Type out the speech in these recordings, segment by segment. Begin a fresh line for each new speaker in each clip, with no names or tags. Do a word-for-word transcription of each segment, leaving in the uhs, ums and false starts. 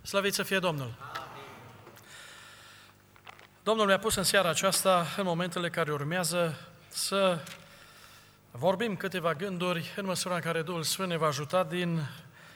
Slăvit să fie Domnul! Domnul mi-a pus în seara aceasta, în momentele care urmează, să vorbim câteva gânduri în măsura în care Duhul Sfânt ne va ajuta din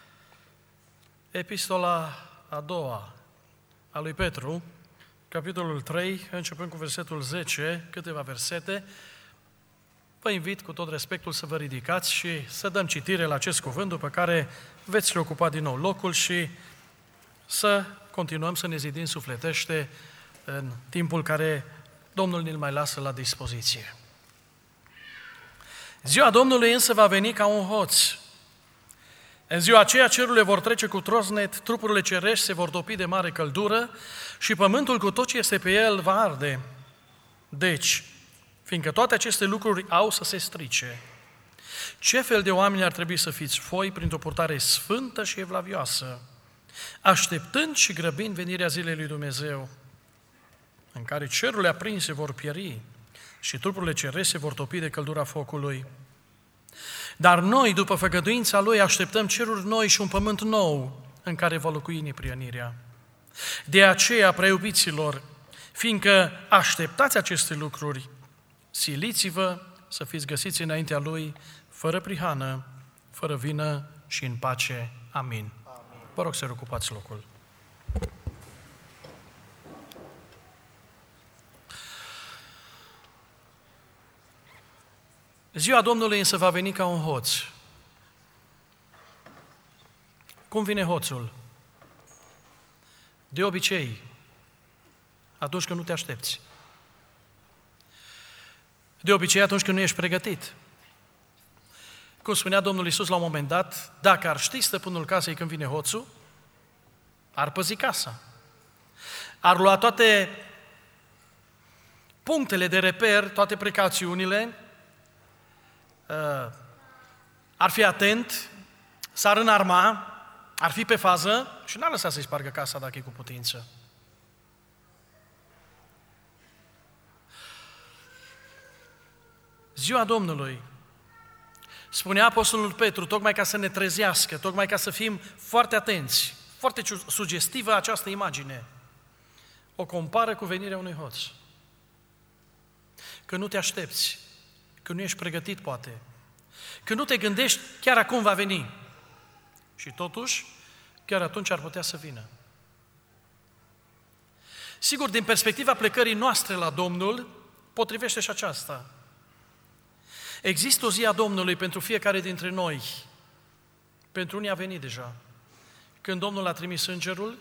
epistola a doua a lui Petru, capitolul trei, începând cu versetul zece, câteva versete. Vă invit cu tot respectul să vă ridicați și să dăm citire la acest cuvânt, după care veți reocupa din nou locul și să continuăm să ne zidim sufletește în timpul care Domnul ne-l mai lasă la dispoziție. Ziua Domnului însă va veni ca un hoț. În ziua aceea cerurile vor trece cu trosnet, trupurile cerești se vor topi de mare căldură și pământul cu tot ce este pe el va arde. Deci, fiindcă toate aceste lucruri au să se strice, ce fel de oameni ar trebui să fiți voi printr-o purtare sfântă și evlavioasă, așteptând și grăbind venirea zilei lui Dumnezeu, în care cerurile aprinse vor pieri și trupurile cerești se vor topi de căldura focului. Dar noi, după făgăduința Lui, așteptăm ceruri noi și un pământ nou în care va locui neprionirea. De aceea, preiubiților, fiindcă așteptați aceste lucruri, siliți-vă să fiți găsiți înaintea Lui, fără prihană, fără vină și în pace. Amin. Amin. Vă rog să reocupați locul. Ziua Domnului însă va veni ca un hoț. Cum vine hoțul? De obicei, atunci când nu te aștepți. De obicei, atunci când nu ești pregătit. Cum spunea Domnul Iisus la un moment dat, dacă ar ști stăpânul casei când vine hoțul, ar păzi casa. Ar lua toate punctele de reper, toate precauțiunile, ar fi atent, s-ar înarma, ar fi pe fază și n-ar lăsa să-i spargă casa dacă e cu putință. Ziua Domnului, spunea Apostolul Petru, tocmai ca să ne trezească, tocmai ca să fim foarte atenți, foarte sugestivă această imagine, o compară cu venirea unui hoț. Că nu te aștepți, că nu ești pregătit poate, că nu te gândești chiar acum va veni și totuși chiar atunci ar putea să vină. Sigur, din perspectiva plecării noastre la Domnul, potrivește și aceasta. Există o zi a Domnului pentru fiecare dintre noi. Pentru unii a venit deja. Când Domnul a trimis îngerul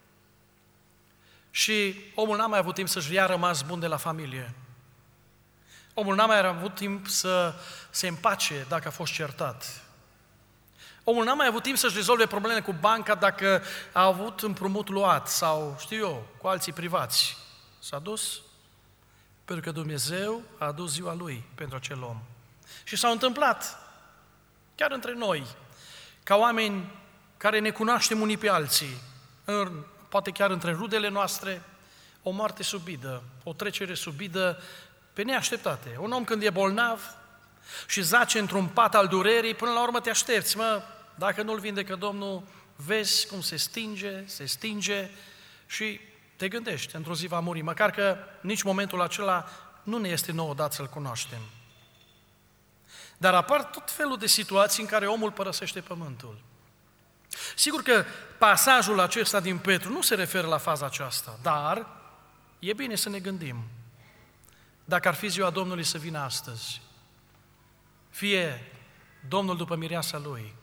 și omul n-a mai avut timp să-și ia rămas bun de la familie. Omul n-a mai avut timp să se împace dacă a fost certat. Omul n-a mai avut timp să-și rezolve problemele cu banca dacă a avut împrumut luat sau, știu eu, cu alții privați. S-a dus pentru că Dumnezeu a adus ziua Lui pentru acel om. Și s-a întâmplat, chiar între noi, ca oameni care ne cunoaștem unii pe alții, în, poate chiar între rudele noastre, o moarte subidă, o trecere subidă pe neașteptate. Un om când e bolnav și zace într-un pat al durerii, până la urmă te aștepți, mă, dacă nu-l vindecă Domnul, vezi cum se stinge, se stinge și te gândești, într-o zi va muri, măcar că nici momentul acela nu ne este nouă dat să-l cunoaștem. Dar apar tot felul de situații în care omul părăsește pământul. Sigur că pasajul acesta din Petru nu se referă la faza aceasta, dar e bine să ne gândim. Dacă ar fi ziua Domnului să vină astăzi, fie Domnul după mireasa Lui,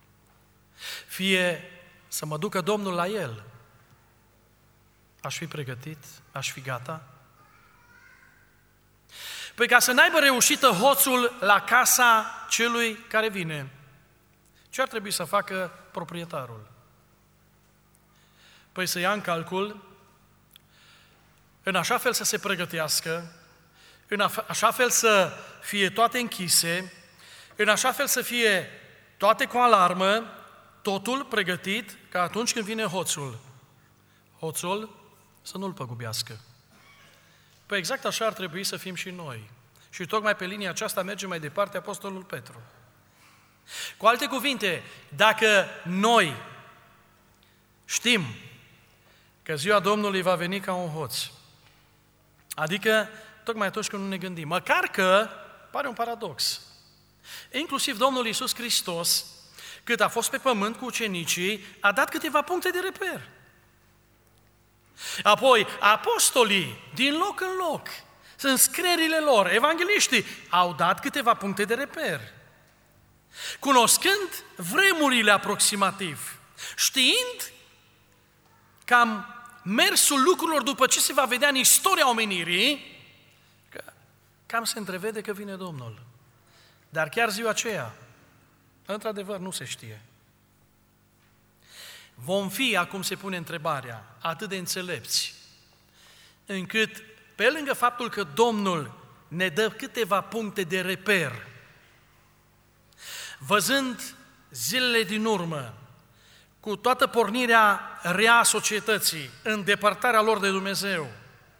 fie să mă ducă Domnul la El, aș fi pregătit, aș fi gata? Păi ca să n-aibă reușită hoțul la casa celui care vine, ce ar trebui să facă proprietarul? Păi să ia în calcul, în așa fel să se pregătească, în așa fel să fie toate închise, în așa fel să fie toate cu alarmă, totul pregătit ca atunci când vine hoțul, hoțul să nu-l păgubească. Păi exact așa ar trebui să fim și noi. Și tocmai pe linia aceasta merge mai departe Apostolul Petru. Cu alte cuvinte, dacă noi știm că ziua Domnului va veni ca un hoț. Adică, tocmai atunci când nu ne gândim. Măcar că, pare un paradox, inclusiv Domnul Iisus Hristos, cât a fost pe pământ cu ucenicii, a dat câteva puncte de reper. Apoi, apostolii, din loc în loc, în scrierile lor, evangeliștii, au dat câteva puncte de reper. Cunoscând vremurile aproximativ, știind cam mersul lucrurilor după ce se va vedea în istoria omenirii, că cam se întrevede că vine Domnul. Dar chiar ziua aceea, într-adevăr, nu se știe. Vom fi, acum se pune întrebarea, atât de înțelepți, încât, pe lângă faptul că Domnul ne dă câteva puncte de reper, văzând zilele din urmă, cu toată pornirea rea a societății, îndepărtarea lor de Dumnezeu,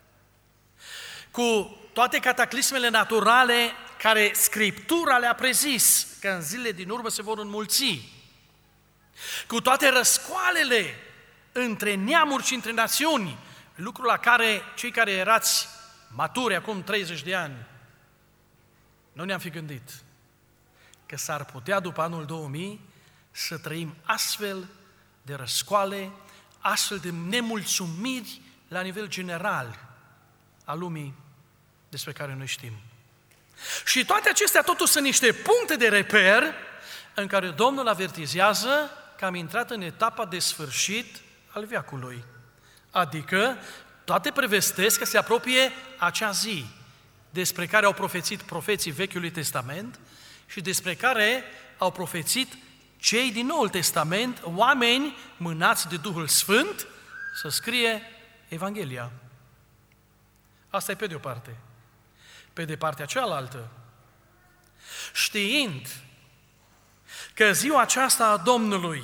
cu toate cataclismele naturale care Scriptura le-a prezis că în zilele din urmă se vor înmulți, cu toate răscoalele între neamuri și între națiuni, lucru la care cei care erați maturi acum treizeci de ani, nu ne-am fi gândit că s-ar putea după anul două mii să trăim astfel de răscoale, astfel de nemulțumiri la nivel general a lumii despre care noi știm. Și toate acestea totuși sunt niște puncte de reper în care Domnul avertizează că am intrat în etapa de sfârșit al veacului. Adică toate prevestesc că se apropie acea zi despre care au profețit profeții Vechiului Testament și despre care au profețit cei din Noul Testament, oameni mânați de Duhul Sfânt, să scrie Evanghelia. Asta e pe de o parte. Pe de partea cealaltă, știind că ziua aceasta a Domnului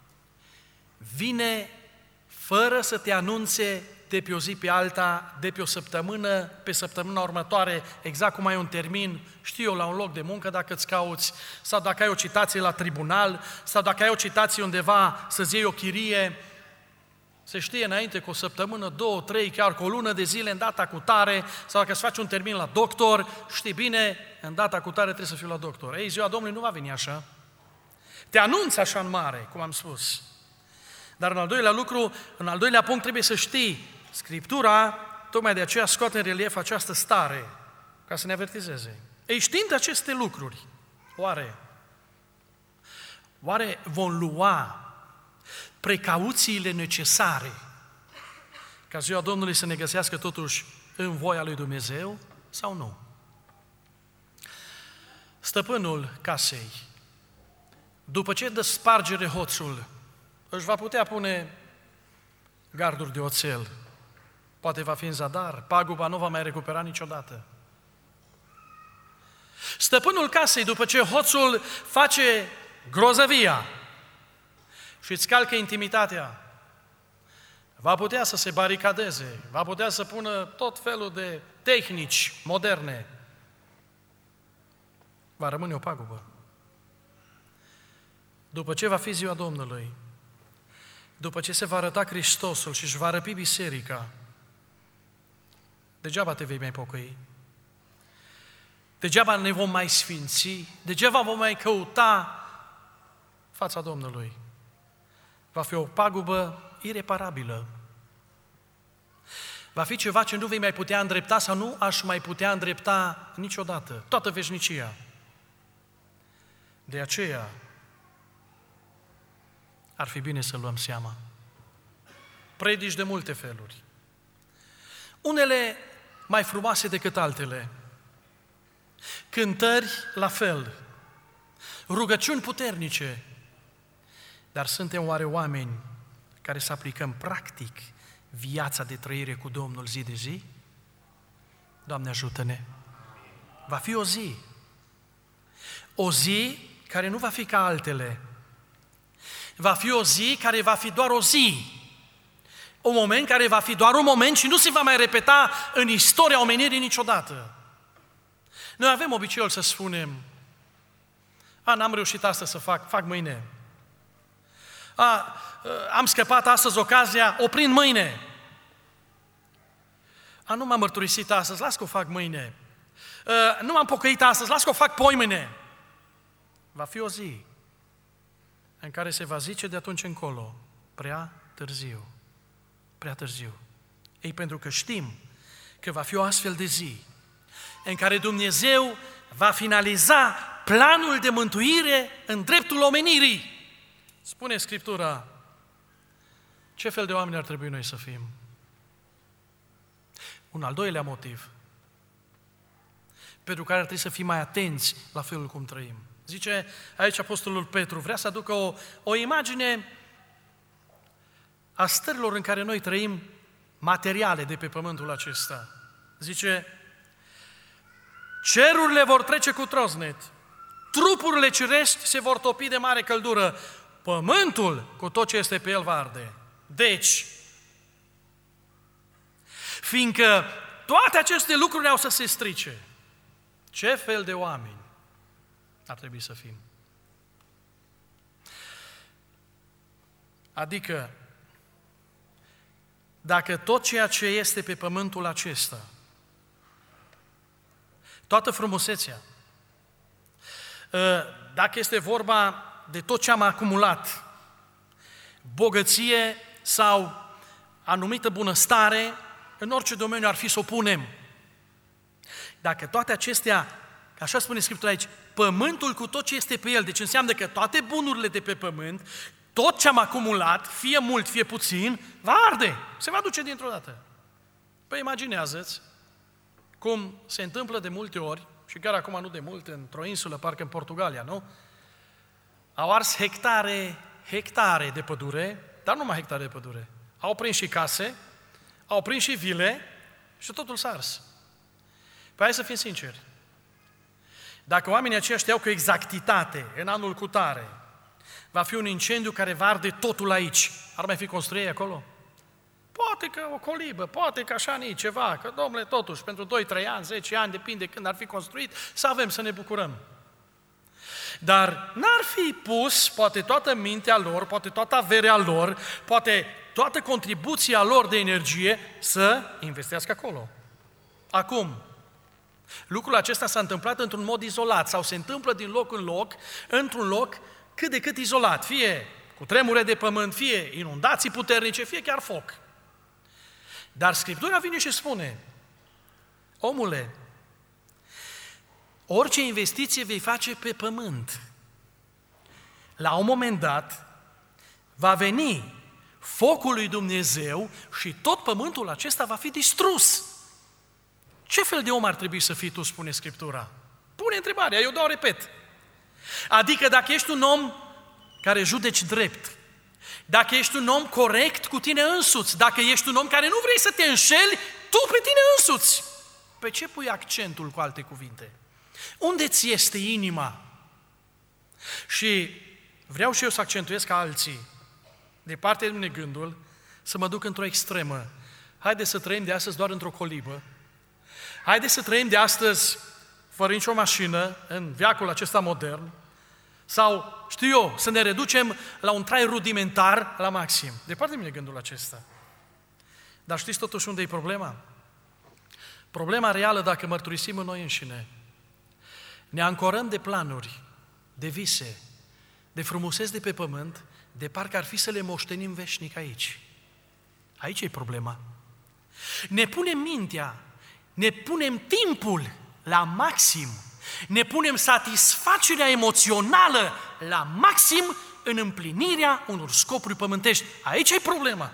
vine fără să te anunțe de pe o zi pe alta, de pe o săptămână, pe săptămâna următoare, exact cum ai un termin, știu eu, la un loc de muncă dacă îți cauți, sau dacă ai o citație la tribunal, sau dacă ai o citație undeva să-ți iei o chirie, se știe înainte cu o săptămână, două, trei, chiar cu o lună de zile în data cu tare, sau dacă îți faci un termin la doctor, știi bine, în data cu tare trebuie să fiu la doctor. Ei, ziua Domnului nu va veni așa. Te anunță așa în mare, cum am spus. Dar în al doilea lucru, în al doilea punct trebuie să știi, Scriptura tocmai de aceea scoate în relief această stare, ca să ne avertizeze. Ei, știind aceste lucruri, oare, oare vom lua precauțiile necesare ca ziua Domnului să ne găsească totuși în voia lui Dumnezeu sau nu? Stăpânul casei, după ce dă spargere hoțul, își va putea pune garduri de oțel, poate va fi în zadar, paguba nu va mai recupera niciodată. Stăpânul casei, după ce hoțul face grozăvia și îți calcă intimitatea, va putea să se baricadeze, va putea să pună tot felul de tehnici moderne. Va rămâne o pagubă. După ce va fi ziua Domnului, după ce se va arăta Hristosul și își va răpi biserica, degeaba te vei mai pocăi, degeaba ne vom mai sfinți, degeaba vom mai căuta fața Domnului. Va fi o pagubă ireparabilă. Va fi ceva ce nu vei mai putea îndrepta sau nu aș mai putea îndrepta niciodată, toată veșnicia. De aceea, ar fi bine să luăm seama. Predici de multe feluri. Unele mai frumoase decât altele. Cântări la fel. Rugăciuni puternice. Dar suntem oare oameni care să aplicăm practic viața de trăire cu Domnul zi de zi? Doamne, ajută-ne! Va fi o zi. O zi care nu va fi ca altele. Va fi o zi care va fi doar o zi. Un moment care va fi doar un moment și nu se va mai repeta în istoria omenirii niciodată. Noi avem obiceiul să spunem, a, n-am reușit astăzi să fac, fac mâine. A, am scăpat astăzi ocazia, o prind mâine. A, nu m-am mărturisit astăzi, las că o fac mâine. Uh, nu m-am pocăit astăzi, las că o fac poimâine. Va fi o zi în care se va zice de atunci încolo, prea târziu, prea târziu. Ei, pentru că știm că va fi o astfel de zi în care Dumnezeu va finaliza planul de mântuire în dreptul omenirii. Spune Scriptura, ce fel de oameni ar trebui noi să fim? Un al doilea motiv pentru care ar trebui să fim mai atenți la felul cum trăim. Zice aici Apostolul Petru, vrea să aducă o, o imagine a stărilor în care noi trăim materiale de pe pământul acesta. Zice, cerurile vor trece cu trosnet, trupurile cerești se vor topi de mare căldură, pământul cu tot ce este pe el va arde. Deci, fiindcă toate aceste lucruri au să se strice, ce fel de oameni ar trebui să fim? Adică, dacă tot ceea ce este pe pământul acesta, toată frumusețea, dacă este vorba de tot ce am acumulat, bogăție sau anumită bunăstare, în orice domeniu ar fi să o punem. Dacă toate acestea, așa spune Scriptura aici, pământul cu tot ce este pe el, deci înseamnă că toate bunurile de pe pământ, tot ce am acumulat, fie mult, fie puțin, va arde, se va duce dintr-o dată. Păi imaginează-ți cum se întâmplă de multe ori, și chiar acum nu de mult, într-o insulă, parcă în Portugalia, nu? Au ars hectare, hectare de pădure, dar nu numai hectare de pădure. Au prins și case, au prins și vile și totul s-a ars. Păi hai să fim sinceri. Dacă oamenii aceia știau cu exactitate, în anul cutare, va fi un incendiu care va arde totul aici, ar mai fi construit acolo? Poate că o colibă, poate că așa nici ceva, că domnule, totuși, pentru doi trei ani, zece ani, depinde când ar fi construit, să avem, să ne bucurăm. Dar n-ar fi pus, poate toată mintea lor, poate toată averea lor, poate toată contribuția lor de energie să investească acolo. Acum, lucrul acesta s-a întâmplat într-un mod izolat sau se întâmplă din loc în loc, într-un loc cât de cât izolat, fie cu tremure de pământ, fie inundații puternice, fie chiar foc. Dar Scriptura vine și spune, omule, orice investiție vei face pe pământ, la un moment dat va veni focul lui Dumnezeu și tot pământul acesta va fi distrus. Ce fel de om ar trebui să fii tu, spune Scriptura? Pune întrebarea, eu doar repet. Adică dacă ești un om care judeci drept, dacă ești un om corect cu tine însuți, dacă ești un om care nu vrei să te înșeli tu pe tine însuți, pe ce pui accentul, cu alte cuvinte? Unde ți este inima? Și vreau și eu să accentuez ca alții, de partea de mine gândul, să mă duc într-o extremă. Haideți să trăim de astăzi doar într-o colibă. Haideți să trăim de astăzi fără nicio mașină, în veacul acesta modern, sau, știu eu, să ne reducem la un trai rudimentar la maxim. Departe de mine gândul acesta. Dar știți totuși unde e problema? Problema reală, dacă mărturisim în noi înșine, ne ancorăm de planuri, de vise, de frumuseți de pe pământ, de parcă ar fi să le moștenim veșnic aici. Aici e problema. Ne punem mintea, ne punem timpul la maxim, ne punem satisfacerea emoțională la maxim în împlinirea unor scopuri pământești. Aici e problema.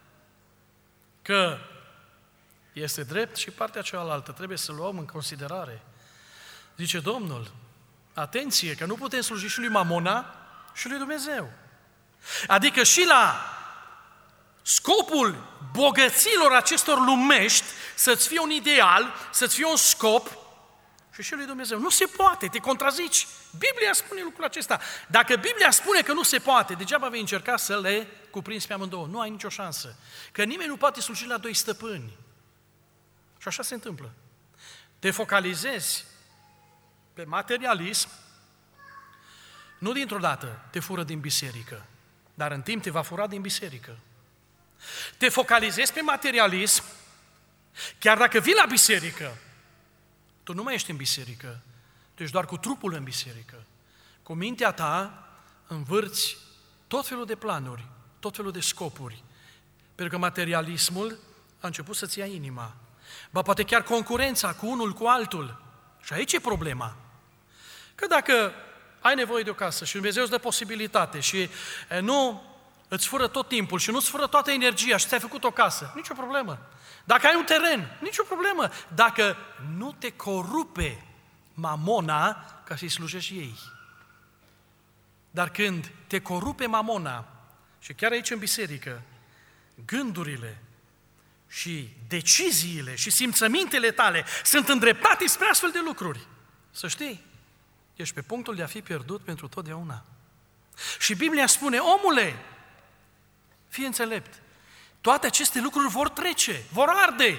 Că este drept și partea cealaltă, trebuie să luăm în considerare. Zice Domnul, atenție, că nu putem sluji și lui Mamona și lui Dumnezeu. Adică și la scopul bogăților acestor lumești să-ți fie un ideal, să-ți fie un scop și și lui Dumnezeu. Nu se poate, te contrazici. Biblia spune lucrul acesta. Dacă Biblia spune că nu se poate, degeaba vei încerca să le cuprinzi pe amândouă. Nu ai nicio șansă. Că nimeni nu poate sluji la doi stăpâni. Și așa se întâmplă. Te focalizezi pe materialism, nu dintr-o dată te fură din biserică, dar în timp te va fura din biserică. Te focalizezi pe materialism, Chiar dacă vii la biserică, tu nu mai ești în biserică, tu ești doar cu trupul în biserică. Cu mintea ta învârți tot felul de planuri, tot felul de scopuri, pentru că materialismul a început să-ți ia inima. Ba poate chiar concurența cu unul cu altul. Și aici e problema. Că dacă ai nevoie de o casă și Dumnezeu îți dă posibilitate și nu îți fură tot timpul și nu îți fură toată energia și ți-ai făcut o casă, nicio problemă. Dacă ai un teren, nicio problemă. Dacă nu te corupe mamona ca să-i slujești ei. Dar când te corupe mamona, și chiar aici în biserică, gândurile și deciziile și simțămintele tale sunt îndreptate spre astfel de lucruri, să știi, ești pe punctul de a fi pierdut pentru totdeauna. Și Biblia spune, omule, fii înțelept, toate aceste lucruri vor trece, vor arde.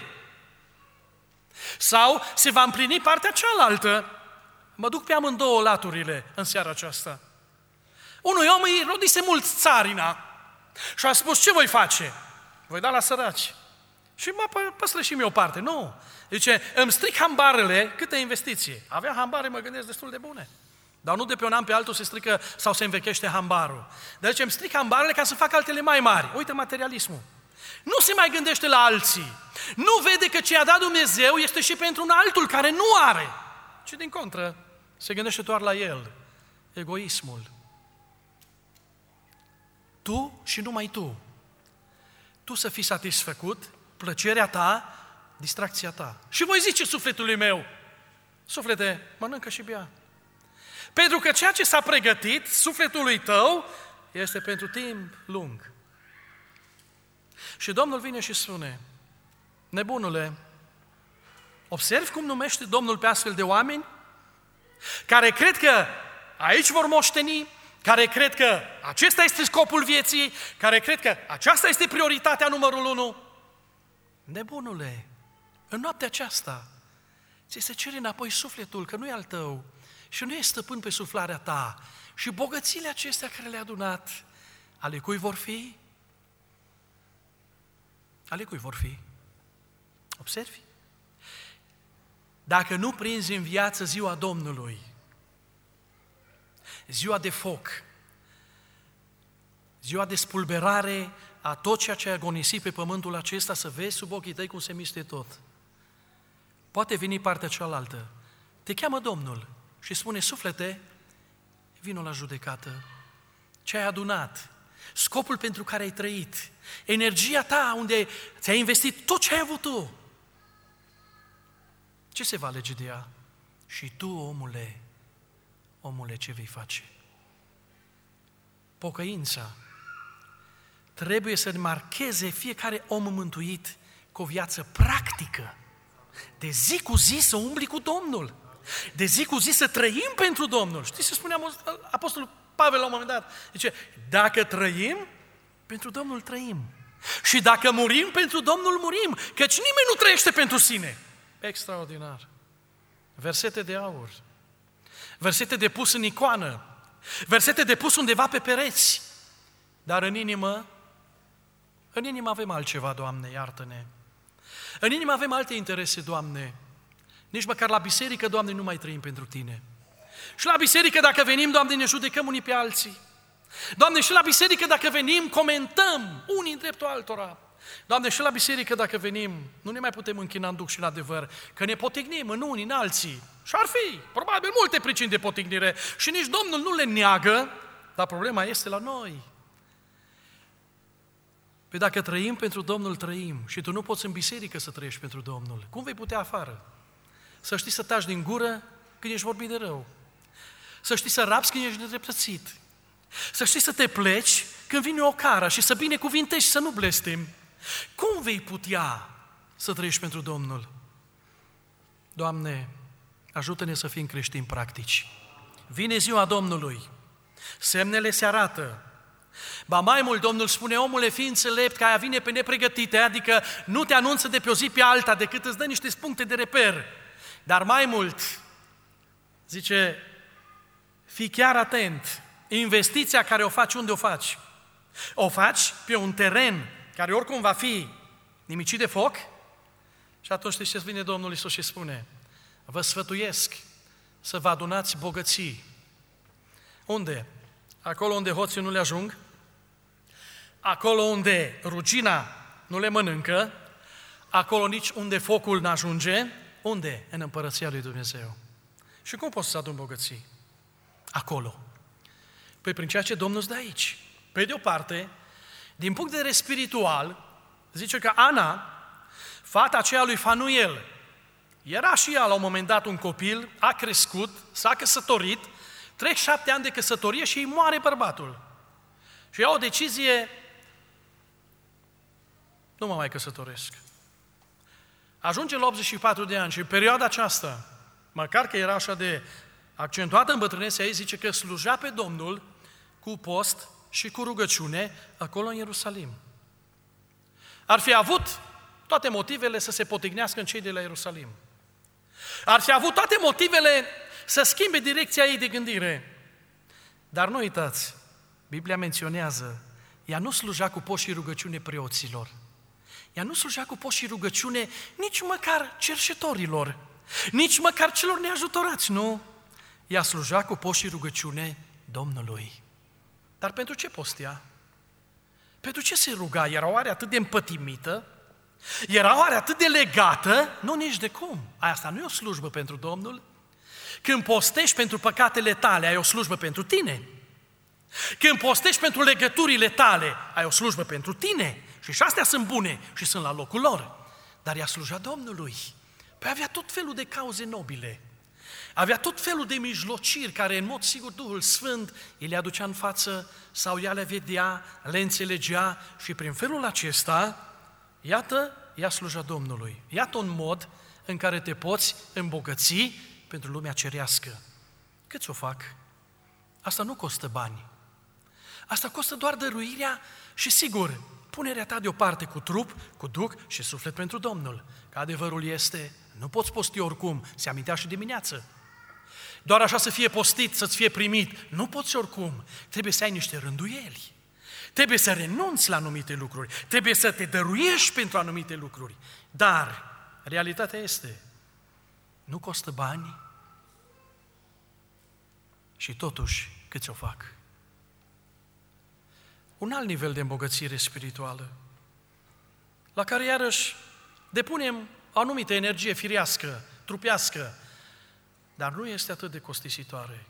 Sau se va împlini partea cealaltă. Mă duc pe amândouă laturile în seara aceasta. Unui om îi rodise mult țarina și a spus, ce voi face? Voi da la săraci. Și mă păstră și mie o parte. Nu. Zice, îmi stric hambarele, câte investiții. Avea hambare, mă gândesc, destul de bune. Dar nu de pe un an pe altul se strică sau se învechește hambarul. Deci îmi stric hambarele ca să fac altele mai mari. Uite materialismul. Nu se mai gândește la alții. Nu vede că ce a dat Dumnezeu este și pentru un altul care nu are. Ci din contră, se gândește doar la el. Egoismul. Tu și numai tu. Tu să fii satisfăcut, plăcerea ta, distracția ta. Și voi zice sufletului meu, suflete, mănâncă și bea. Pentru că ceea ce s-a pregătit sufletului tău este pentru timp lung. Și Domnul vine și spune, nebunule, observi cum numește Domnul pe astfel de oameni care cred că aici vor moșteni, care cred că acesta este scopul vieții, care cred că aceasta este prioritatea numărul unu. Nebunule, în noaptea aceasta ți se cere înapoi sufletul, că nu e al tău și nu e stăpân pe suflarea ta. Și bogățiile acestea care le-a adunat, ale cui vor fi? Ale cui vor fi? Observi? Dacă nu prinzi în viață ziua Domnului, ziua de foc, ziua de spulberare a tot ceea ce ai agonisit pe pământul acesta, să vezi sub ochii tăi cum se miște tot. Poate veni partea cealaltă. Te cheamă Domnul și spune, suflete, vino la judecată. Ce ai adunat, scopul pentru care ai trăit, energia ta unde ți-ai investit tot ce ai avut tu. Ce se va alege de ea? Și tu, omule, omule, ce vei face? Pocăința trebuie să marcheze fiecare om mântuit cu o viață practică. De zi cu zi să umbli cu Domnul. De zi cu zi să trăim pentru Domnul. Știți ce spunea Apostolul Pavel la un moment dat? Zice, dacă trăim, pentru Domnul trăim. Și dacă murim, pentru Domnul murim. Căci nimeni nu trăiește pentru sine. Extraordinar. Versete de aur. Versete de pus în icoană. Versete de pus undeva pe pereți. Dar în inimă, în inimă avem altceva, Doamne, iartă-ne. În inimă avem alte interese, Doamne. Nici măcar la biserică, Doamne, nu mai trăim pentru Tine. Și la biserică, dacă venim, Doamne, ne judecăm unii pe alții. Doamne, și la biserică, dacă venim, comentăm unii în dreptul altora. Doamne, și la biserică, dacă venim, nu ne mai putem închina în duc și în adevăr, că ne potignim în unii, în alții. Și ar fi, probabil, multe pricini de potignire și nici Domnul nu le neagă, dar problema este la noi. Păi dacă trăim pentru Domnul, trăim. Și tu nu poți în biserică să trăiești pentru Domnul. Cum vei putea afară? Să știi să taci din gură când ești vorbit de rău. Să știi să rapsi când ești nedreptățit. Să știi să te pleci când vine o cară și să binecuvintești și să nu blestemi. Cum vei putea să trăiești pentru Domnul? Doamne, ajută-ne să fim creștini practici. Vine ziua Domnului. Semnele se arată. Ba mai mult, Domnul spune, omule, fii înțelept, că aia vine pe nepregătite, adică nu te anunță de pe o zi pe alta, decât îți dă niște puncte de reper. Dar mai mult, zice, fii chiar atent, investiția care o faci, unde o faci? O faci pe un teren care oricum va fi nimicit de foc? Și Și atunci știți ce vine Domnul Iisus și spune? Vă sfătuiesc să vă adunați bogății. Unde? Acolo unde hoții nu le ajung, acolo unde rugina nu le mănâncă, acolo nici unde focul n-ajunge. Unde? În Împărăția lui Dumnezeu. Și cum poți să aduni bogății? Acolo. Păi prin ceea ce Domnul îți dă aici. Pe de o parte, din punct de vedere spiritual, zice că Ana, fata aceea lui Fanuel, era și ea la un moment dat un copil, a crescut, s-a căsătorit, trec șapte ani de căsătorie și îi moare bărbatul. Și ia o decizie, nu mă mai căsătoresc. Ajunge la optzeci și patru de ani și în perioada aceasta, măcar că era așa de accentuată în bătrânețea ei, zice că slujea pe Domnul cu post și cu rugăciune acolo în Ierusalim. Ar fi avut toate motivele să se potignească în cei de la Ierusalim. Ar fi avut toate motivele să schimbe direcția ei de gândire. Dar nu uitați, Biblia menționează, ea nu sluja cu post și rugăciune preoților. Ea nu slujea cu post și rugăciune nici măcar cerșetorilor, nici măcar celor neajutorați, nu. Ea sluja cu post și rugăciune Domnului. Dar pentru ce postea? Pentru ce se ruga? Era oare atât de împătimită? Era oare atât de legată? Nu, nici de cum. Asta nu e o slujbă pentru Domnul. Când postești pentru păcatele tale, ai o slujbă pentru tine. Când postești pentru legăturile tale, ai o slujbă pentru tine. Și și astea sunt bune și sunt la locul lor. Dar ea sluja Domnului. Păi avea tot felul de cauze nobile. Avea tot felul de mijlociri care, în mod sigur, Duhul Sfânt îi le aducea în față sau ea le vedea, le înțelegea și prin felul acesta, iată, ea sluja Domnului. Iată un mod în care te poți îmbogăți pentru lumea cerească. Cât o fac? Asta nu costă bani. Asta costă doar dăruirea și, sigur, punerea ta deoparte cu trup, cu duh și suflet pentru Domnul. Că adevărul este, nu poți posti oricum, se amintea și dimineață. Doar așa să fie postit, să-ți fie primit. Nu poți oricum. Trebuie să ai niște rânduieli. Trebuie să renunți la anumite lucruri. Trebuie să te dăruiești pentru anumite lucruri. Dar realitatea este, nu costă bani și totuși câți o fac? Un alt nivel de îmbogățire spirituală, la care iarăși depunem o anumită energie firească, trupească, dar nu este atât de costisitoare.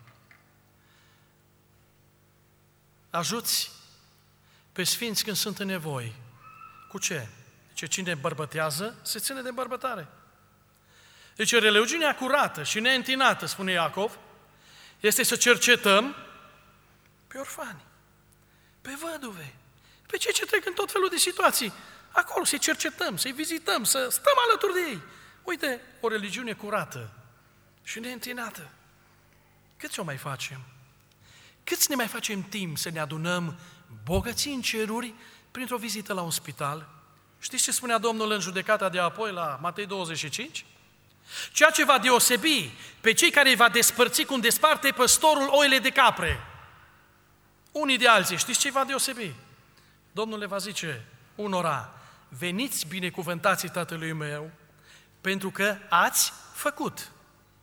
Ajuți pe sfinți când sunt în nevoi. Cu ce? Zice, cine bărbătează, se ține de bărbătare. Deci religiunea curată și neîntinată, spune Iacov, este să cercetăm pe orfani, pe văduve, pe cei ce trec în tot felul de situații. Acolo să-i cercetăm, să-i vizităm, să stăm alături de ei. Uite, o religiune curată și neîntinată. Cât o mai facem? Câți ne mai facem timp să ne adunăm bogății în ceruri printr-o vizită la un spital? Știți ce spunea Domnul în judecata de apoi la Matei douăzeci și cinci? Ceea ce va deosebi pe cei care îi va despărți cum desparte păstorul oile de capre, unii de alții, știți ce va deosebi? Domnul le va zice unora, veniți binecuvântații Tatălui meu, pentru că ați făcut.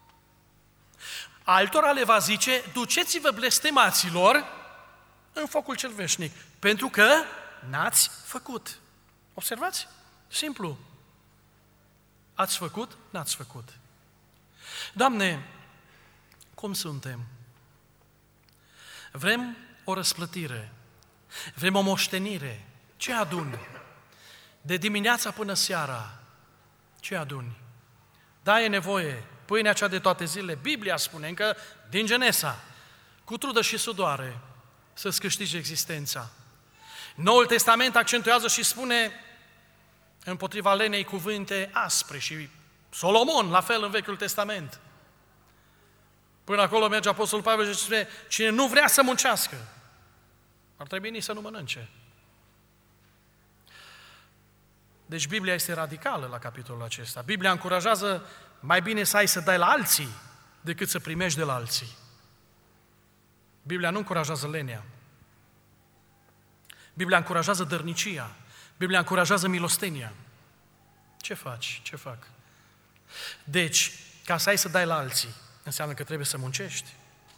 Altora le va zice, duceți-vă blestemaților în focul cel veșnic, pentru că n-ați făcut. Observați? Simplu. Ați făcut, n-ați făcut. Doamne, cum suntem? Vrem o răsplătire, vrem o moștenire. Ce aduni? De dimineața până seara, ce aduni? Da, e nevoie, pâinea cea de toate zilele, Biblia spune încă din Genesa, cu trudă și sudoare, să-ți câștigi existența. Noul Testament accentuează și spune împotriva lenei cuvinte aspre și Solomon, la fel în Vechiul Testament. Până acolo merge Apostolul Pavel și spune, cine nu vrea să muncească, ar trebui nici să nu mănânce. Deci Biblia este radicală la capitolul acesta. Biblia încurajează mai bine să ai să dai la alții decât să primești de la alții. Biblia nu încurajează lenea. Biblia încurajează dărnicia. Biblia încurajează milostenia. Ce faci? Ce fac? Deci, ca să ai să dai la alții, înseamnă că trebuie să muncești.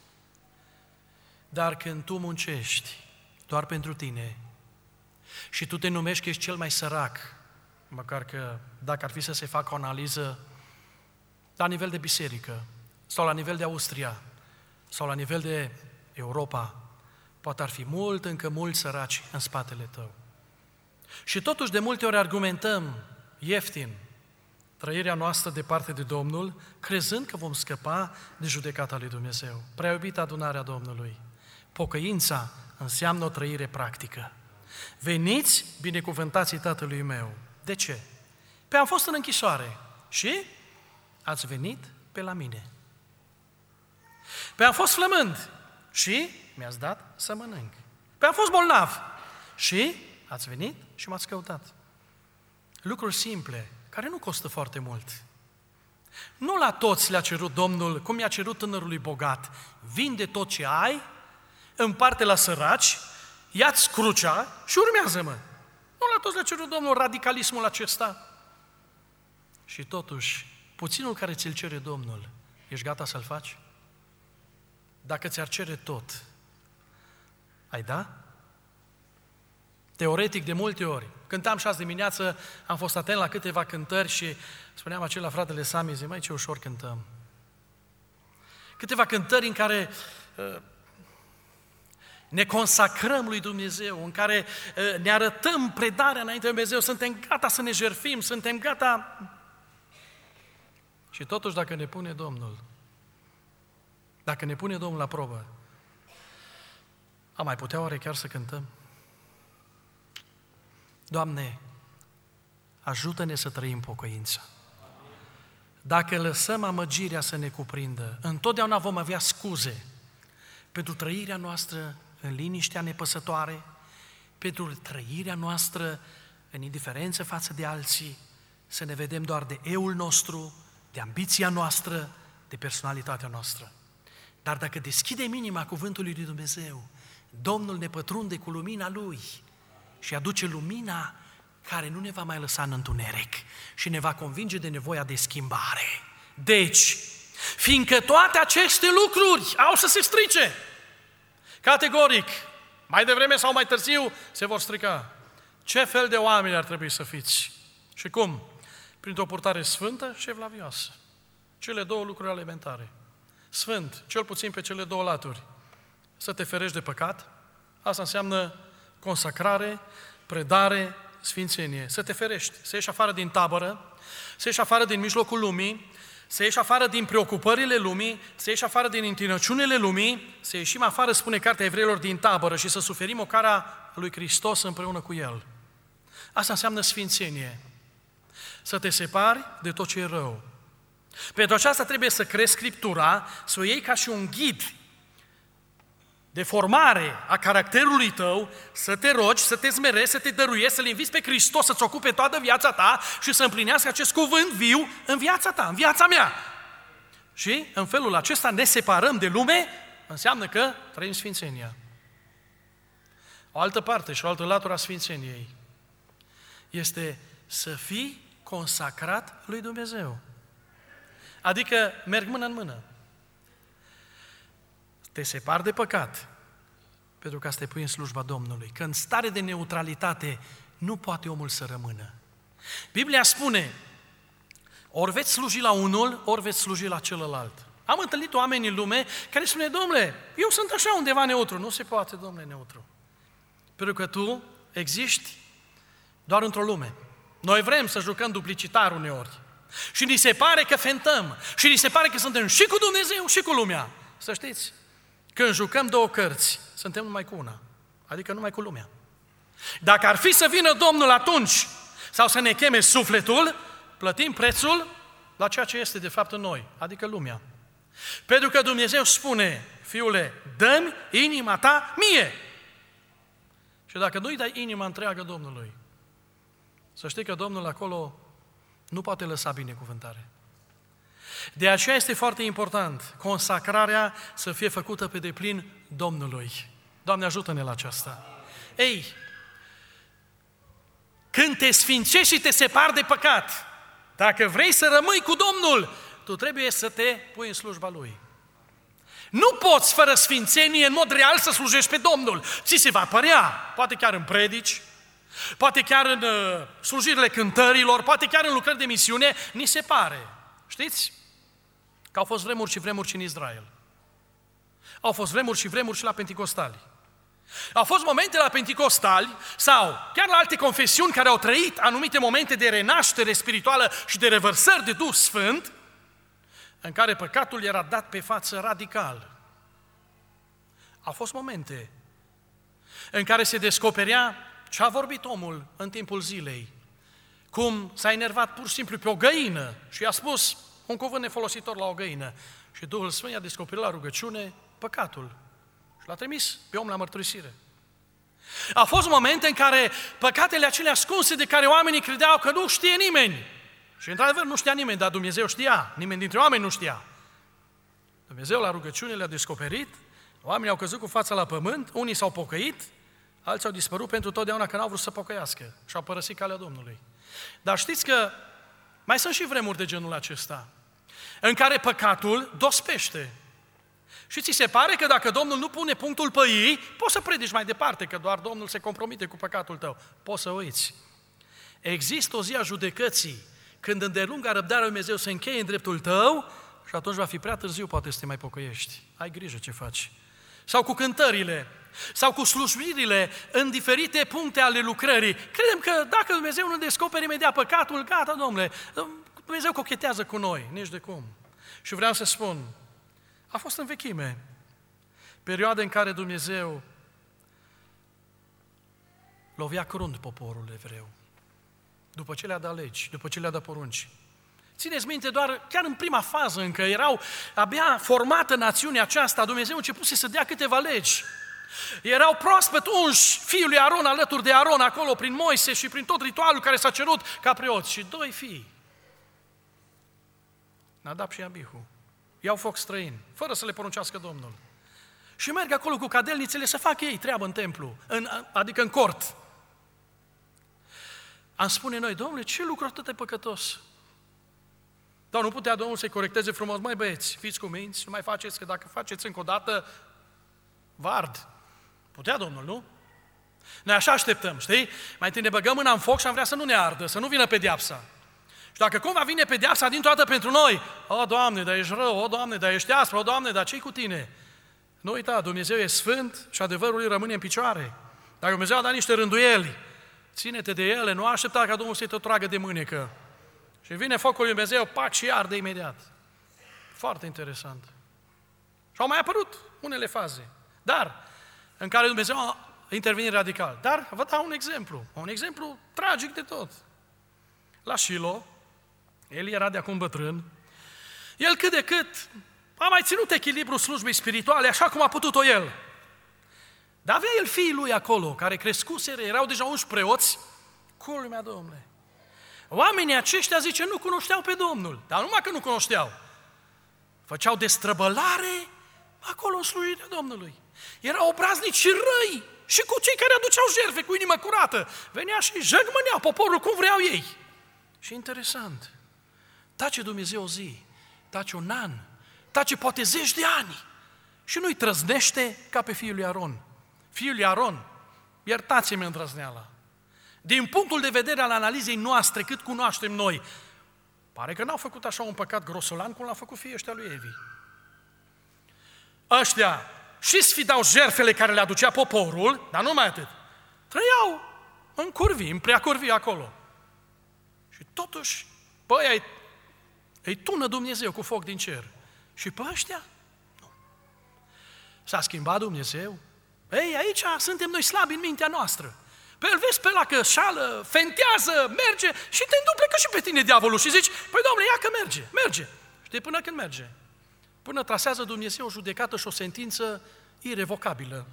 Dar când tu muncești doar pentru tine și tu te numești că ești cel mai sărac, măcar că dacă ar fi să se facă o analiză la nivel de biserică, sau la nivel de Austria, sau la nivel de Europa, poate ar fi mult, încă mulți săraci în spatele tău. Și totuși de multe ori argumentăm ieftin trăirea noastră departe de Domnul, crezând că vom scăpa de judecata lui Dumnezeu. Prea iubită adunarea Domnului, pocăința înseamnă o trăire practică. Veniți, binecuvântații Tatălui meu. De ce? Pe am fost în închisoare și ați venit pe la mine. Pe am fost flămând și mi-ați dat să mănânc. Pe am fost bolnav și ați venit și m-ați căutat. Lucruri simple, care nu costă foarte mult. Nu la toți le-a cerut Domnul, cum i-a cerut tânărului bogat, vinde tot ce ai, împarte la săraci, ia-ți crucea și urmează-mă. Nu la toți le-a cerut Domnul radicalismul acesta. Și totuși, puținul care ți-l cere Domnul, ești gata să-l faci? Dacă ți-ar cere tot, ai da? Teoretic, de multe ori, cântam și azi dimineață, am fost atent la câteva cântări și spuneam acela fratele Sami, zi, mai ce ușor cântăm. Câteva cântări în care uh, ne consacrăm lui Dumnezeu, în care uh, ne arătăm predarea înainte de Dumnezeu, suntem gata să ne jertfim, suntem gata. Și totuși, dacă ne pune Domnul, dacă ne pune Domnul la probă, am mai putea oare chiar să cântăm? Doamne, ajută-ne să trăim pocăința. Dacă lăsăm amăgirea să ne cuprindă, întotdeauna vom avea scuze pentru trăirea noastră în liniștea nepăsătoare, pentru trăirea noastră în indiferență față de alții, să ne vedem doar de eul nostru, de ambiția noastră, de personalitatea noastră. Dar dacă deschidem inima cuvântului lui Dumnezeu, Domnul ne pătrunde cu lumina Lui și aduce lumina care nu ne va mai lăsa în întuneric și ne va convinge de nevoia de schimbare. Deci, fiindcă toate aceste lucruri au să se strice, categoric, mai devreme sau mai târziu, se vor strica. Ce fel de oameni ar trebui să fiți? Și cum? Printr-o purtare sfântă și evlavioasă. Cele două lucruri elementare. Sfânt, cel puțin pe cele două laturi. Să te ferești de păcat, asta înseamnă consacrare, predare, sfințenie. Să te ferești, să ieși afară din tabără, să ieși afară din mijlocul lumii, să ieși afară din preocupările lumii, să ieși afară din întinăciunile lumii, să ieșim afară, spune Cartea Evreilor, din tabără și să suferim ocara lui Hristos împreună cu El. Asta înseamnă sfințenie. Să te separi de tot ce e rău. Pentru aceasta trebuie să crezi Scriptura, să o iei ca și un ghid de formare a caracterului tău, să te rogi, să te smerești, să te dăruiești, să-L inviți pe Hristos să-ți ocupe toată viața ta și să împlinească acest cuvânt viu în viața ta, în viața mea. Și în felul acesta ne separăm de lume, înseamnă că trăim sfințenia. O altă parte și o altă latură a sfințeniei este să fii consacrat lui Dumnezeu. Adică merg mână în mână. Te separi de păcat pentru ca să te pui în slujba Domnului. Că în stare de neutralitate nu poate omul să rămână. Biblia spune, ori veți sluji la unul, ori veți sluji la celălalt. Am întâlnit oameni în lume care spune, domnule, eu sunt așa undeva neutru. Nu se poate, domnule, neutru. Pentru că tu existi doar într-o lume. Noi vrem să jucăm duplicitar uneori. Și ni se pare că fentăm. Și ni se pare că suntem și cu Dumnezeu și cu lumea. Să știți, când jucăm două cărți, suntem numai cu una. Adică numai cu lumea. Dacă ar fi să vină Domnul atunci, sau să ne cheme sufletul, plătim prețul la ceea ce este de fapt în noi, adică lumea. Pentru că Dumnezeu spune, fiule, dă-mi inima ta mie. Și dacă nu-i dai inima întreagă Domnului, să știi că Domnul acolo nu poate lăsa binecuvântare. De aceea este foarte important consacrarea să fie făcută pe deplin Domnului. Doamne, ajută-ne la aceasta. Ei, când te sfințești și te separi de păcat, Dacă vrei să rămâi cu Domnul, tu trebuie să te pui în slujba Lui. Nu poți fără sfințenie în mod real să slujești pe Domnul. Ți se va părea, poate chiar în predici, poate chiar în uh, slujirile cântărilor, poate chiar în lucrări de misiune, ni se pare. Știți că au fost vremuri și vremuri și în Israel. Au fost vremuri și vremuri și la Penticostali. Au fost momente la Penticostali sau chiar la alte confesiuni care au trăit anumite momente de renaștere spirituală și de revărsări de Duh Sfânt, în care păcatul era dat pe față radical. Au fost momente în care se descoperea ce a vorbit omul în timpul zilei, cum s-a enervat pur și simplu pe o găină și i-a spus un cuvânt nefolositor la o găină și Duhul Sfânt i-a descoperit la rugăciune păcatul și l-a trimis pe om la mărturisire. Au fost momente în care păcatele acelea ascunse de care oamenii credeau că nu știe nimeni, și într-adevăr nu știa nimeni, dar Dumnezeu știa, nimeni dintre oameni nu știa. Dumnezeu la rugăciune le-a descoperit, oamenii au căzut cu fața la pământ, unii s-au pocăit, alții au dispărut pentru totdeauna că n-au vrut să pocăiască și au părăsit calea Domnului. Dar știți că mai sunt și vremuri de genul acesta, în care păcatul dospește. Și ți se pare că dacă Domnul nu pune punctul pe ei, poți să predici mai departe, că doar Domnul se compromite cu păcatul tău. Poți să uiți. Există o zi a judecății, când îndelunga răbdarea lui Dumnezeu se încheie în dreptul tău și atunci va fi prea târziu, poate să te mai pocăiești. Ai grijă ce faci. Sau cu cântările, sau cu slujirile în diferite puncte ale lucrării. Credem că dacă Dumnezeu nu descoperi imediat păcatul, gata, domnule, Dumnezeu cochetează cu noi, nici de cum. Și vreau să spun, a fost în vechime, perioada în care Dumnezeu lovea crunt poporul evreu, după ce le-a dat legi, după ce le-a dat porunci. Țineți minte, doar chiar în prima fază, încă erau abia formată națiunea aceasta, Dumnezeu începuse să dea câteva legi. Erau proaspăt unși fiul lui Aron alături de Aron, acolo prin Moise și prin tot ritualul care s-a cerut ca preoți. Și doi fii, Nadab și Abihu, iau foc străin, fără să le poruncească Domnul. Și merg acolo cu cadelnițele să facă ei treabă în templu, în, adică în cort. Am spune noi, Domnule, ce lucru atât de păcătos? Dar nu putea Domnul să-i corecteze frumos, mai băieți, fiți cuminți, nu mai faceți, că dacă faceți încă o dată, vă ard. Putea Domnul, nu? Noi așa așteptăm, știi? Mai întâi ne băgăm mâna în foc și am vrea să nu ne ardă, să nu vină pedeapsa. Și dacă cumva vine pedeapsa dintr-o dată pentru noi, o, Doamne, dar ești rău, o, Doamne, dar ești aspru, o, Doamne, dar ce-i cu tine? Nu uita, Dumnezeu e sfânt și adevărul lui rămâne în picioare. Dacă Dumnezeu a dat niște rânduieli, ține-te de ele, nu aștepta ca Domnul să-i te tragă de mânecă. Și vine focul lui Dumnezeu, pac, și arde imediat. Foarte interesant. Și au mai apărut unele faze, dar în care Dumnezeu a intervenit radical. Dar vă dau un exemplu, un exemplu tragic de tot. La Shilo, el era de acum bătrân, el cât de cât a mai ținut echilibrul slujbei spirituale așa cum a putut-o el. Dar avea el fiii lui acolo, care crescuseră, erau deja unși preoți, culmea, Domnule. Oamenii aceștia, zice, nu cunoșteau pe Domnul, dar numai că nu cunoșteau. Făceau destrăbălare acolo în slujirea Domnului. Erau obraznici și răi și cu cei care aduceau jertfe cu inimă curată. Venea și jăgmăneau poporul cum vreau ei. Și interesant, tace Dumnezeu o zi, tace un an, tace poate zeci de ani și nu-i trăznește ca pe fiul lui Aron. Fiul lui Aron, iertați-mi îndrăzneala, din punctul de vedere al analizei noastre, cât cunoaștem noi, pare că n-au făcut așa un păcat grosolan cum l-au făcut fiii ăștia lui Evi. Ăștia și sfidau jertfele care le aducea poporul, dar nu mai atât. Trăiau în curvi, în prea curvi acolo. Și totuși, pe ăia îi, îi tună Dumnezeu cu foc din cer. Și pe ăștia? Nu. S-a schimbat Dumnezeu? Ei, aici suntem noi slabi în mintea noastră. Pe el vezi pe ăla că șală, fentează, merge și te înduplecă și pe tine diavolul și zici, păi Doamne, ia că merge, merge. Știi, până când merge. Până trasează Dumnezeu o judecată și o sentință irevocabilă.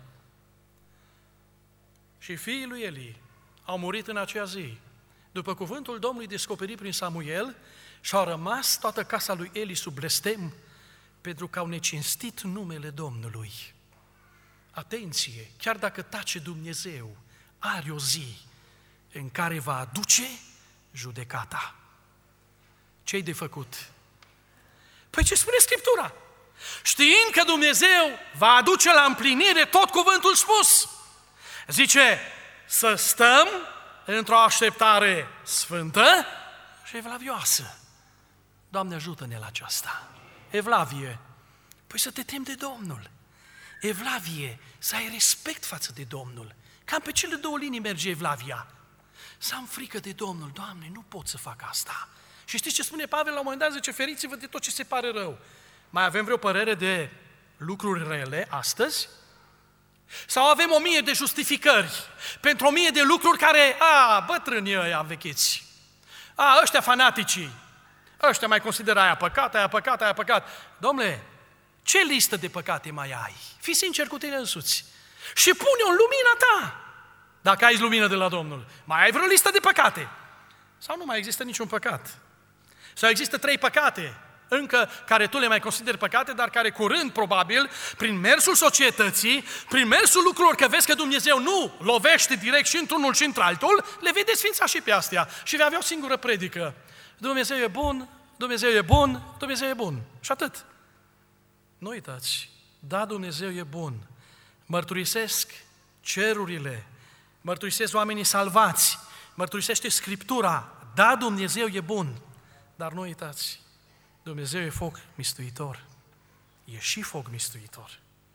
Și fiii lui Eli au murit în aceea zi. După cuvântul Domnului descoperit prin Samuel, și-au rămas toată casa lui Eli sub blestem, pentru că au necinstit numele Domnului. Atenție, chiar dacă tace Dumnezeu, are o zi în care va aduce judecata. ce-i de făcut? Păi ce spune Scriptura? Știind că Dumnezeu va aduce la împlinire tot cuvântul spus. Zice, să stăm într-o așteptare sfântă și evlavioasă. Doamne, ajută-ne la aceasta. Evlavie. Păi să te temi de Domnul. Evlavie, să ai respect față de Domnul. Cam pe cele două linii merge evlavia. Să am frică de Domnul. Doamne, nu pot să fac asta. Și știți ce spune Pavel la un moment dat? Zice, feriți-vă de tot ce se pare rău. Mai avem vreo părere de lucruri rele astăzi? Sau avem o mie de justificări pentru o mie de lucruri care, a, bătrânii ăia învechiți, a, ăștia fanaticii, ăștia mai consideră aia păcat, aia păcat, aia păcat. Dom'le, ce listă de păcate mai ai? Fii sincer cu tine însuți și pune-o în lumina ta, dacă ai lumină de la Domnul. Mai ai vreo listă de păcate? Sau nu mai există niciun păcat? Sau există trei păcate încă care tu le mai consideri păcate, dar care curând, probabil, prin mersul societății, prin mersul lucrurilor, că vezi că Dumnezeu nu lovește direct și într-unul și într-altul, le vei desfința și pe astea și vei avea o singură predică. Dumnezeu e bun, Dumnezeu e bun, Dumnezeu e bun. Și atât. Nu uitați, da, Dumnezeu e bun. Mărturisesc cerurile, mărturisesc oamenii salvați, mărturisește Scriptura, da, Dumnezeu e bun. Dar nu uitați, Dumnezeu e foc mistuitor. E și foc mistuitor.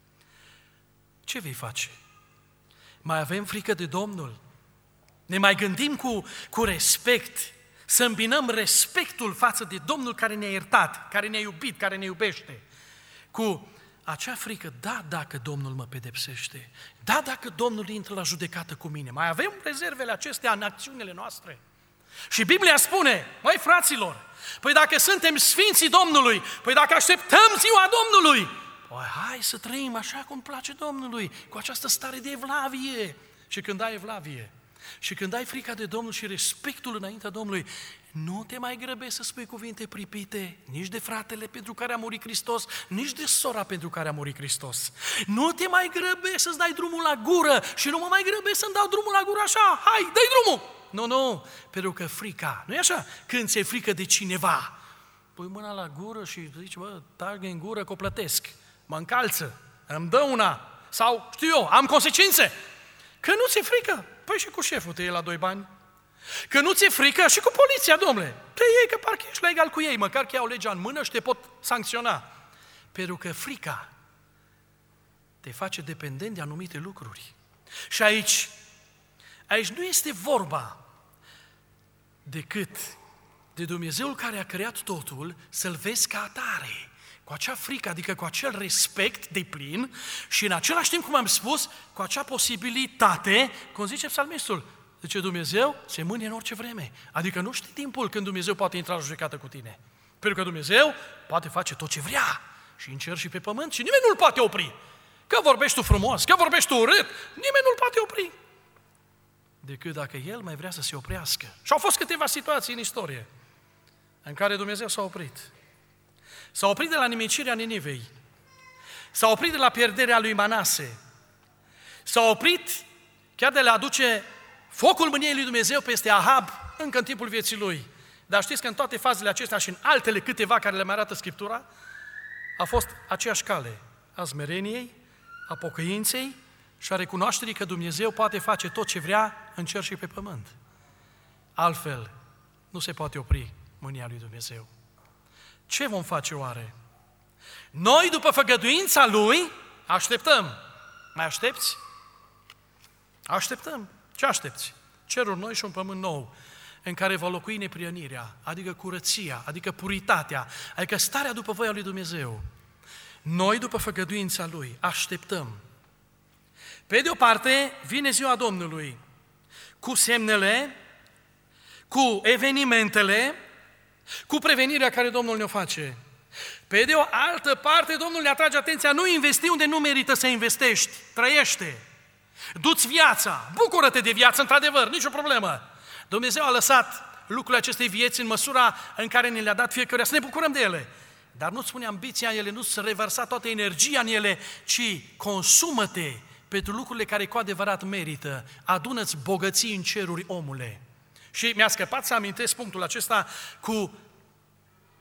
Ce vei face? Mai avem frică de Domnul? Ne mai gândim cu, cu respect, să îmbinăm respectul față de Domnul care ne-a iertat, care ne-a iubit, care ne iubește, cu acea frică, da, dacă Domnul mă pedepsește, da, dacă Domnul intră la judecată cu mine. Mai avem rezervele acestea în acțiunile noastre. Și Biblia spune, măi fraților, păi dacă suntem sfinții Domnului, păi dacă așteptăm ziua Domnului, păi hai să trăim așa cum place Domnului, cu această stare de evlavie. Și când ai evlavie, și când ai frica de Domnul și respectul înaintea Domnului, nu te mai grăbești să spui cuvinte pripite, nici de fratele pentru care a murit Hristos, nici de sora pentru care a murit Hristos. Nu te mai grăbești să-ți dai drumul la gură și nu mă mai grăbești să-mi dau drumul la gură așa, hai, dă-i drumul! Nu, nu, pentru că frica, nu e așa? Când ți-e frică de cineva, pui mâna la gură și zici, bă, tagă în gură că o plătesc, mă încalță, îmi dă una, sau știu eu, am consecințe. Că nu ți-e frică, păi și cu șeful te iei la doi bani. Că nu ți-e frică și cu poliția, domnule, te iei că parcă ești la egal cu ei, măcar că iau legea în mână și te pot sancționa. Pentru că frica te face dependent de anumite lucruri. Și aici, aici nu este vorba decât de Dumnezeul care a creat totul, să-L vezi ca atare, cu acea frică, adică cu acel respect deplin și în același timp, cum am spus, cu acea posibilitate, cum zice psalmistul, zice Dumnezeu se mânie în orice vreme, adică nu știi timpul când Dumnezeu poate intra la judecată cu tine, pentru că Dumnezeu poate face tot ce vrea și în cer și pe pământ și nimeni nu-L poate opri. Că vorbești tu frumos, că vorbești tu urât, nimeni nu-L poate opri. Decât dacă El mai vrea să se oprească. Și au fost câteva situații în istorie în care Dumnezeu s-a oprit. S-a oprit de la nimicirea Ninivei, s-a oprit de la pierderea lui Manase, s-a oprit chiar de la aduce focul mâniei lui Dumnezeu peste Ahab încă în timpul vieții lui. Dar știți că în toate fazele acestea și în altele câteva care le mai arată Scriptura, a fost aceeași cale a smereniei, a pocăinței și a recunoașterii că Dumnezeu poate face tot ce vrea în cer și pe pământ. Altfel, nu se poate opri mânia lui Dumnezeu. Ce vom face oare? Noi, după făgăduința Lui, așteptăm. Mai aștepți? Așteptăm. Ce aștepți? Ceruri noi și un pământ nou, în care va locui neprionirea, adică curăția, adică puritatea, adică starea după voia lui Dumnezeu. Noi, după făgăduința Lui, așteptăm. Pe de o parte, vine ziua Domnului, cu semnele, cu evenimentele, cu prevenirea care Domnul ne-o face. Pe de o altă parte, Domnul ne atrage atenția, nu investi unde nu merită să investești, trăiește, du-ți viața, bucură-te de viață, într-adevăr, nicio problemă. Dumnezeu a lăsat lucrurile acestei vieți în măsura în care ne le-a dat fiecare, să ne bucurăm de ele. Dar nu-ți pune ambiția în ele, nu-ți revărsa toată energia în ele, ci consumă-te pentru lucrurile care cu adevărat merită. Adună-ți bogății în ceruri, omule. Și mi-a scăpat să amintesc punctul acesta cu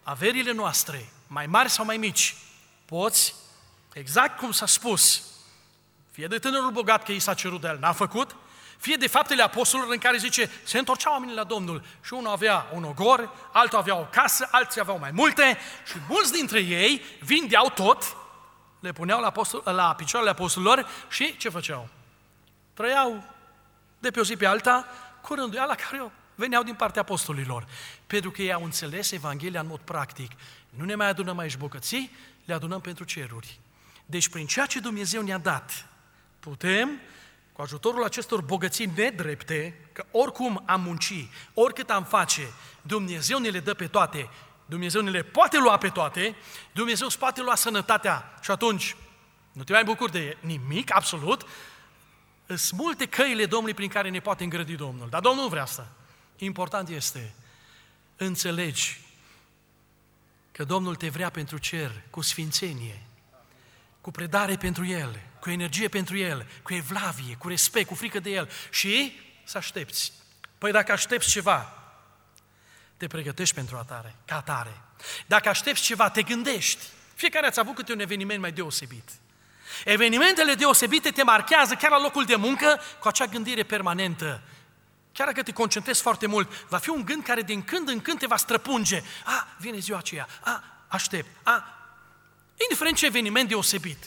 averile noastre, mai mari sau mai mici, poți, exact cum s-a spus, fie de tânărul bogat că i s-a cerut de el, n-a făcut, fie de faptele apostolilor în care zice, se întorceau oamenii la Domnul și unul avea un ogor, altul avea o casă, alții aveau mai multe și mulți dintre ei vindeau tot, le puneau la, apostol, la picioarele apostolilor și ce făceau? Trăiau de pe o zi pe alta cu rânduiala care veneau din partea apostolilor, pentru că ei au înțeles Evanghelia în mod practic. Nu ne mai adunăm aici bogății, le adunăm pentru ceruri. Deci prin ceea ce Dumnezeu ne-a dat, putem, cu ajutorul acestor bogății nedrepte, că oricum am munci, oricât am face, Dumnezeu ne le dă pe toate, Dumnezeu ne le poate lua pe toate, Dumnezeu îți poate lua sănătatea și atunci nu te mai bucuri de nimic, absolut. Sunt multe căile Domnului prin care ne poate îngrădi Domnul, dar Domnul nu vrea asta. Important este, înțelegi că Domnul te vrea pentru cer, cu sfințenie, cu predare pentru El, cu energie pentru El, cu evlavie, cu respect, cu frică de El și să aștepți. Păi dacă aștepți ceva, te pregătești pentru atare, ca atare. Dacă aștepți ceva, te gândești. Fiecare ați avut câte un eveniment mai deosebit. Evenimentele deosebite te marchează chiar la locul de muncă cu acea gândire permanentă. Chiar dacă te concentrezi foarte mult, va fi un gând care din când în când te va străpunge. A, vine ziua aceea, a, aștept, a, indiferent ce eveniment deosebit.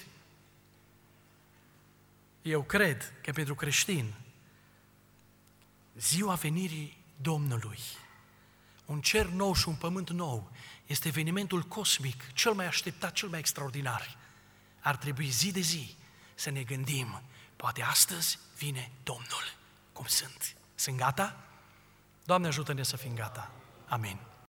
Eu cred că pentru creștin, ziua venirii Domnului, un cer nou și un pământ nou, este evenimentul cosmic, cel mai așteptat, cel mai extraordinar. Ar trebui zi de zi să ne gândim, poate astăzi vine Domnul. Cum sunt? Sunt gata? Doamne, ajută-ne să fim gata. Amin.